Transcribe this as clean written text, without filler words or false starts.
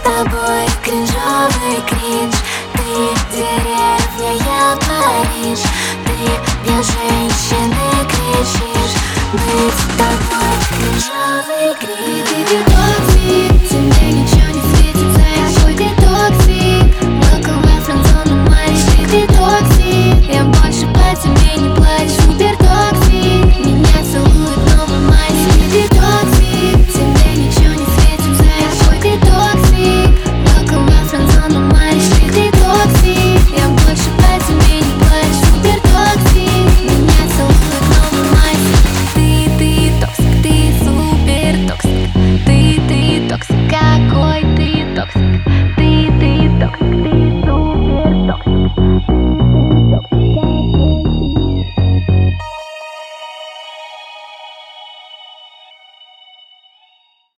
тобой кринжовый кринж. Ты деревня, я Париж. Ты без женщины кричишь. Быть с тобой кринжовый кринж. Ты токсик, тебе ничего не светит, за какой ты токсик. Welcome my friends on the mic. Ты токсик, я больше по тебе не плачу. Супер токсик, меня целует новый мальчик. Ты токсик, тебе ничего не светит, за какой ты токсик. Welcome my friends on the mic. Ты токсик, я больше по тебе не плачу. Супер токсик, меня целует новый мальчик. Ты токсик, ты супер токсик. Ты токсик, какой ты токсик.